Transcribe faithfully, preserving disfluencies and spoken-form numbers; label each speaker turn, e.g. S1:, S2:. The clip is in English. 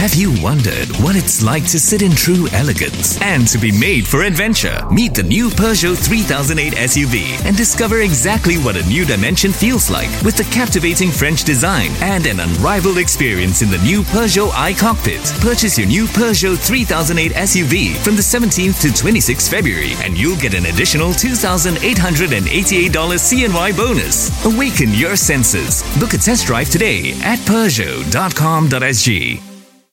S1: Have you wondered what it's like to sit in true elegance and to be made for adventure? Meet the new Peugeot three thousand eight S U V and discover exactly what a new dimension feels like with the captivating French design and an unrivaled experience in the new Peugeot iCockpit. Purchase your new Peugeot three thousand eight S U V from the seventeenth to twenty-sixth February and you'll get an additional two thousand eight hundred eighty-eight dollars C N Y bonus. Awaken your senses. Book a test drive today at peugeot dot com dot s g.